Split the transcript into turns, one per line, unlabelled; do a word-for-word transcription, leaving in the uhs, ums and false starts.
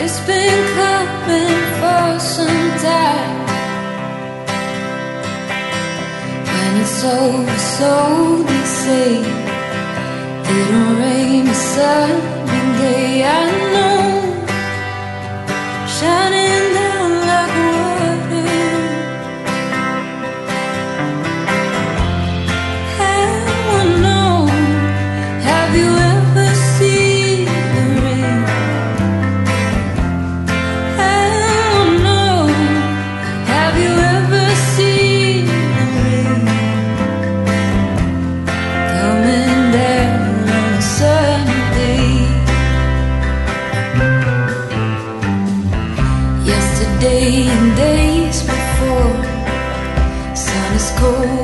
It's been coming for some time. When it's over, so they say, it'll rain a sunny day. I know, shining down like water. I know, have you ever seen the rain? I know, have you ever seen the rain coming down on a sunny day? Yesterday and days before, sun is cold